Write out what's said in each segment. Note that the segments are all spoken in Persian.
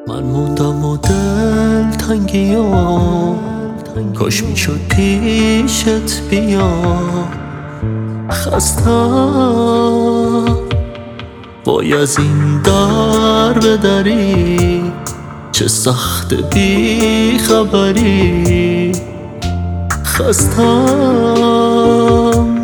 من موندم و دل تنگیام، کاش میشد پیشت بیام. خستم وای از این در بدری، چه سخت بی خبری. خستم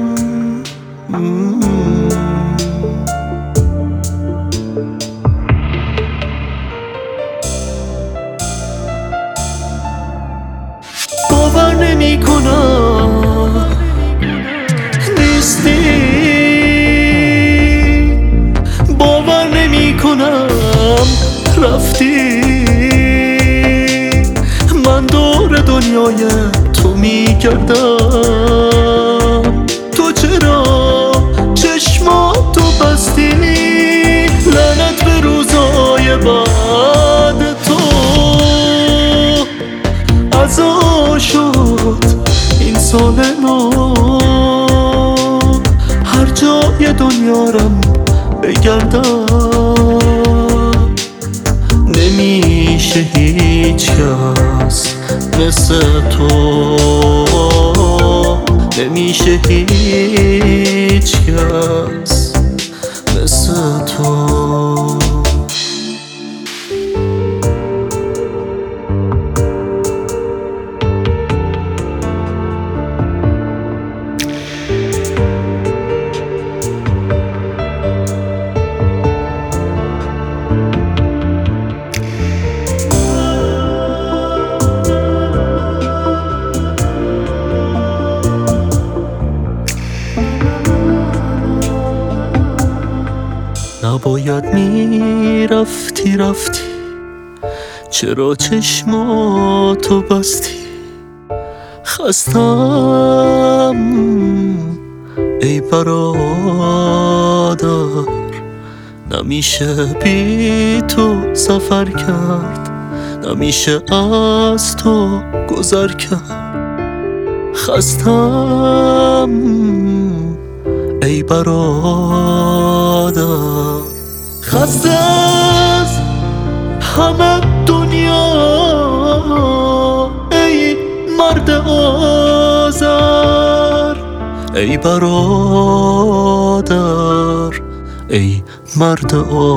باور نمی کنم نیستی، باور نمی کنم رفتی. من دور دنیای تو می گردم، تو چرا چشماتو بستی؟ لعنت به روزای بعد تو، عزا شد این سال نو. هر جای دنیارم بگردم، نمیشه هیچ کس مثل تو، نمیشه هیچ کس مثل تو. نباید میرفتی رفتی، چرا چشماتو بستی؟ خستم ای برادر، نمیشه بی تو سفر کرد، نمیشه از تو گذر کرد. خستم ای برادر، خسته از همه دنیا ای مرد آزر. ای برادر ای مرد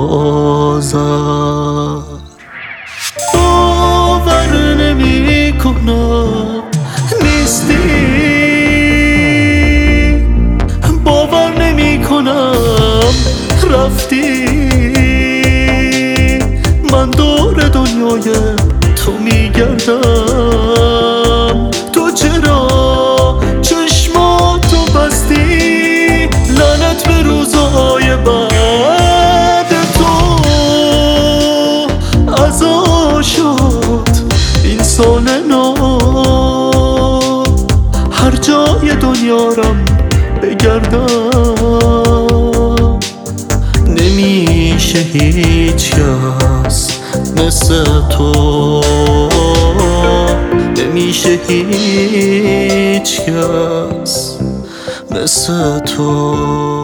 آزر، باور نمی کنم نیستی، باور نمی کنم رفتی. من دور دنیای تو می گردم، تو چرا چشماتو بستی؟ لعنت به روزهای بعد تو، عزا شد این سال نو. هر جای دنیارم بگردم، نمیشه هیچ کس مثل تو، نمیشه هیچ کس مثل تو.